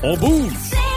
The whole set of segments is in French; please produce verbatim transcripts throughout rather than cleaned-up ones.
On bouge!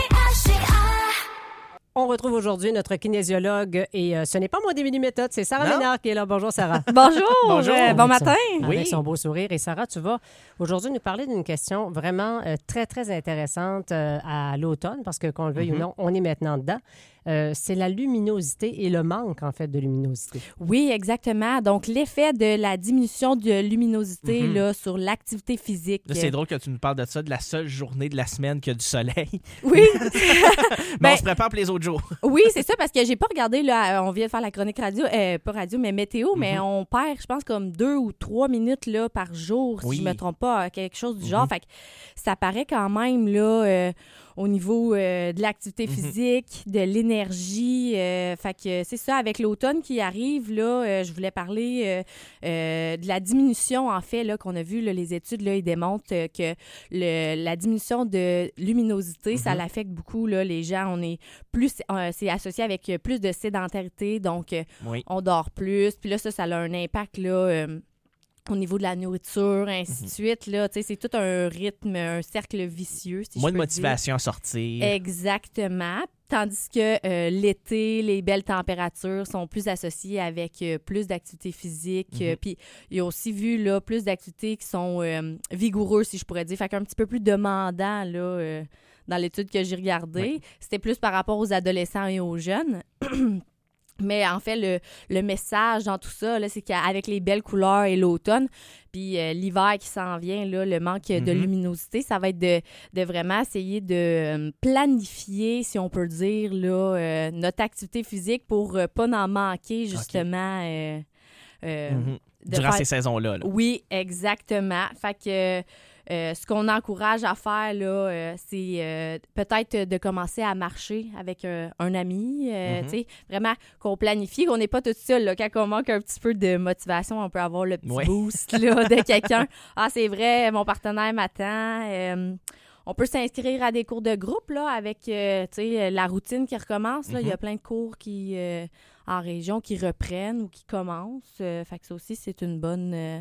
On retrouve aujourd'hui notre kinésiologue et euh, ce n'est pas moi des méthodes, c'est Sarah Non. Ménard qui est là. Bonjour Sarah. Bonjour, Bonjour. euh, bon Avec son- matin. Avec Oui. son beau sourire. Et Sarah, tu vas aujourd'hui nous parler d'une question vraiment euh, très, très intéressante euh, à l'automne parce que, qu'on le veuille Mhm. ou non, on est maintenant dedans. Euh, c'est la luminosité et le manque, en fait, de luminosité. Oui, exactement. Donc, l'effet de la diminution de luminosité Mhm. là, sur l'activité physique. Là, c'est drôle que tu nous parles de ça, de la seule journée de la semaine qu'il y a du soleil. Oui, Mais Ben- on se prépare pour les autres jours. oui, c'est ça, parce que j'ai pas regardé, là, on vient de faire la chronique radio, euh, pas radio, mais météo, mais Mhm. on perd, je pense, comme deux ou trois minutes là, par jour, si Oui. je me trompe pas, quelque chose du genre. Mhm. Fait que ça paraît quand même, là, euh, au niveau euh, de l'activité Mhm. physique, de l'énergie. euh, fait que c'est ça, avec l'automne qui arrive, là, euh, je voulais parler euh, euh, de la diminution, en fait, là, qu'on a vu, là, les études, là, ils démontrent euh, que le, la diminution de luminosité, ça Mhm. l'affecte beaucoup, là, les gens. On est plus, euh, c'est associé avec euh, plus de sédentarité, donc euh, Oui. on dort plus. Puis là, ça, ça a un impact, là, euh, au niveau de la nourriture, ainsi de suite, là. Tu sais, c'est tout un rythme, un cercle vicieux, si Moins je de peux motivation à sortir. dire. Exactement. Tandis que euh, l'été, les belles températures sont plus associées avec euh, plus d'activités physiques. euh, Mhm. Puis il y a aussi vu là, plus d'activités qui sont euh, vigoureuses, si je pourrais dire. Fait qu'un petit peu plus demandant là, euh, dans l'étude que j'ai regardée. Oui. C'était plus par rapport aux adolescents et aux jeunes. Mais en fait, le, le message dans tout ça, là, c'est qu'avec les belles couleurs et l'automne, puis euh, l'hiver qui s'en vient, là, le manque de Mhm. luminosité, ça va être de, de vraiment essayer de euh, planifier, si on peut dire, là, euh, notre activité physique pour euh, pas en manquer, justement. euh, euh, Mhm. de Durant faire- ces saisons-là. là. Oui, exactement. Fait que euh, ce qu'on encourage à faire, là, euh, c'est euh, peut-être de commencer à marcher avec euh, un ami, euh, Mhm. tu sais, vraiment qu'on planifie, qu'on n'est pas tout seul, là. Quand on manque un petit peu de motivation, on peut avoir le petit Ouais. boost là, de quelqu'un. Ah, c'est vrai, mon partenaire m'attend. Euh, on peut s'inscrire à des cours de groupe là, avec euh, tu sais, la routine qui recommence. Là. Il y a Mhm. plein de cours qui, euh, en région qui reprennent ou qui commencent. Euh, fait que ça aussi, c'est une bonne, euh,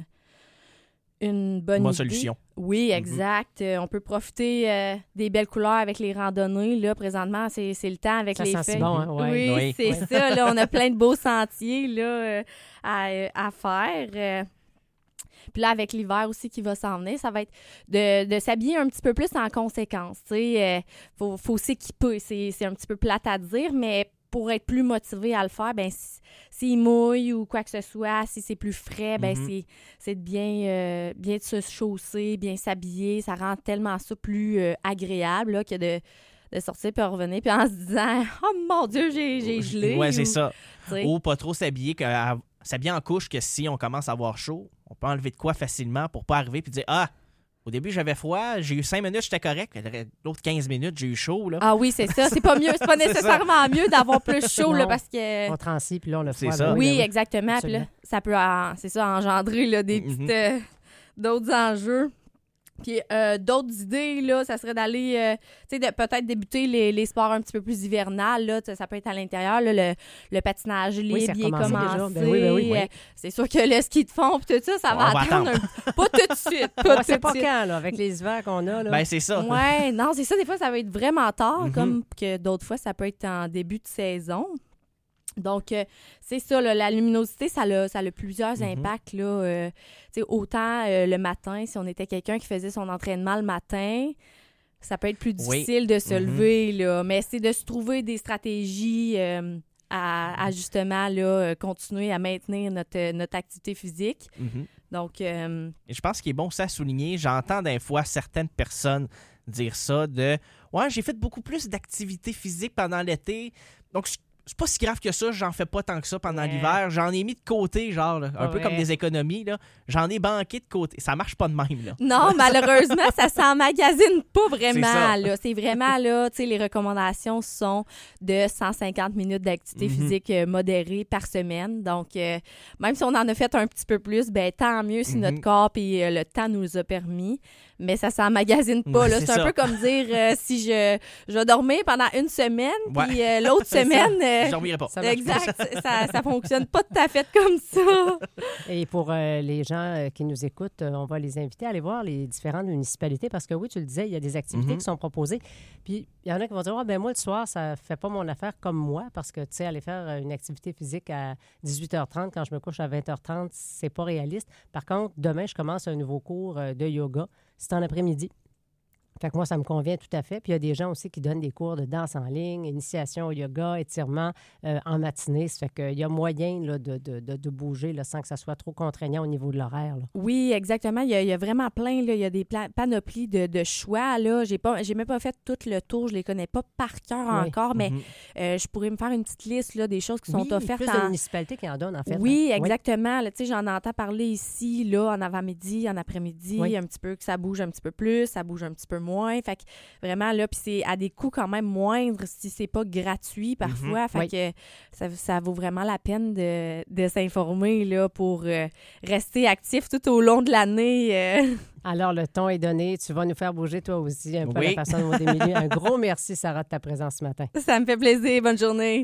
une bonne, Bonne idée. solution. Oui, exact. Euh, on peut profiter euh, des belles couleurs avec les randonnées. Là, présentement, c'est, c'est le temps avec Ça les sent si feuilles. bon, hein? Ouais. Oui, Oui. c'est Ouais. ça. Là, on a plein de beaux sentiers là, euh, à, euh, à faire. Euh, Puis là, avec l'hiver aussi qui va s'en venir, ça va être de, de s'habiller un petit peu plus en conséquence. Tu sais, euh, faut, faut s'équiper. C'est, c'est un petit peu plate à dire, mais pour être plus motivé à le faire, ben si- s'il mouille ou quoi que ce soit, si c'est plus frais, ben Mhm. c'est, c'est de bien, euh, bien de se chausser, bien s'habiller. Ça rend tellement ça plus euh, agréable là, que de, de sortir puis revenir puis en se disant « Oh mon Dieu, j'ai, j'ai gelé! » Ouais, c'est ou, ça. tu sais. Ou pas trop s'habiller, que- à- s'habiller en couche, que si on commence à avoir chaud, on peut enlever de quoi facilement pour pas arriver puis dire « Ah, au début, j'avais froid, j'ai eu cinq minutes, j'étais correct. L'autre quinze minutes, j'ai eu chaud. » là. Ah oui, c'est ça. C'est pas mieux. C'est pas C'est nécessairement mieux d'avoir plus chaud là, Non. parce que... On transit, puis là, on le C'est froid. ça. ben Oui, ben exactement. Puis là, Absolument. ça peut, en- c'est ça, engendrer là, des Mhm. petites, euh, d'autres enjeux. Puis euh, d'autres idées, là, ça serait d'aller, euh, tu sais, de peut-être débuter les, les sports un petit peu plus hivernales, là. Ça peut être à l'intérieur, là, le, le patinage libre, Oui, ça a bien commencé déjà. commencé. Ben oui, ben oui, oui. Euh, C'est sûr que le ski de fond, puis tout ça, ça On va va attendre. attendre. un- Pas tout de suite, On pas ne sait tout pas de suite. quand, là, avec les hivers qu'on a. Là. Ben, c'est ça. Ouais, non, c'est ça. Des fois, ça va être vraiment tard, Mhm. comme que d'autres fois, ça peut être en début de saison. Donc, euh, c'est ça, là, la luminosité, ça a, ça a plusieurs Mhm. impacts. Là, euh, tu sais, autant euh, le matin, si on était quelqu'un qui faisait son entraînement le matin, ça peut être plus Oui. difficile de se Mhm. lever, là, mais c'est de se trouver des stratégies euh, à, à justement là, euh, continuer à maintenir notre, notre activité physique. Mhm. Donc, euh, Et je pense qu'il est bon ça à souligner. J'entends des fois certaines personnes dire ça de « Ouais, j'ai fait beaucoup plus d'activités physiques pendant l'été. Donc, c'est- c'est pas si grave que ça. J'en fais pas tant que ça pendant Ouais. l'hiver. J'en ai mis de côté, genre, là, un peu Ouais. comme des économies. là. J'en ai banqué de côté. Ça marche pas de même, là. non, malheureusement, ça s'emmagasine pas vraiment. C'est ça. là. C'est vraiment, là, tu sais, les recommandations sont de cent cinquante minutes d'activité Mhm. physique euh, modérée par semaine. Donc, euh, même si on en a fait un petit peu plus, ben tant mieux si Mhm. notre corps et le temps nous a permis. Mais ça s'emmagasine pas. Ouais, là. c'est C'est un ça. peu comme dire euh, si je, je vais dormir pendant une semaine, Ouais. puis euh, l'autre C'est ça. semaine, euh, euh, Je dormirai pas. Ça marche exact. ça, ça fonctionne pas tout à fait comme ça. Et pour euh, les gens euh, qui nous écoutent, euh, on va les inviter à aller voir les différentes municipalités parce que oui, tu le disais, il y a des activités Mm-hmm. qui sont proposées. Puis il y en a qui vont dire, ah, ben moi, le soir, ça fait pas mon affaire comme moi parce que, tu sais, aller faire euh, une activité physique à dix-huit heures trente quand je me couche à vingt heures trente, c'est pas réaliste. Par contre, demain, je commence un nouveau cours euh, de yoga. C'est en après-midi. Fait que moi, ça me convient tout à fait. Puis il y a des gens aussi qui donnent des cours de danse en ligne, initiation au yoga, étirement euh, en matinée. Ça fait qu'il y a moyen là, de, de, de, de bouger là, sans que ça soit trop contraignant au niveau de l'horaire. Là. Oui, exactement. Il y a, il y a vraiment plein. Là. Il y a des pla- panoplies de, de choix. Là. J'ai pas, j'ai même pas fait tout le tour. Je les connais pas par cœur Oui. encore, mais Mm-hmm. euh, je pourrais me faire une petite liste là, des choses qui sont Oui, offertes. plus en... de municipalités qui en donnent, en fait. Oui, hein. exactement. Là, tu sais, j'en entends parler ici, là, en avant-midi, en après-midi, Oui. un petit peu que ça bouge un petit peu plus, ça bouge un petit peu moins. Fait que vraiment, là, puis c'est à des coûts quand même moindres si c'est pas gratuit parfois. Fait Oui. que ça, ça vaut vraiment la peine de, de s'informer, là, pour euh, rester actif tout au long de l'année. euh. Alors, le ton est donné. Tu vas nous faire bouger toi aussi un peu Oui. la façon dont on est milieu. Un gros merci, Sarah, de ta présence ce matin. Ça me fait plaisir. Bonne journée.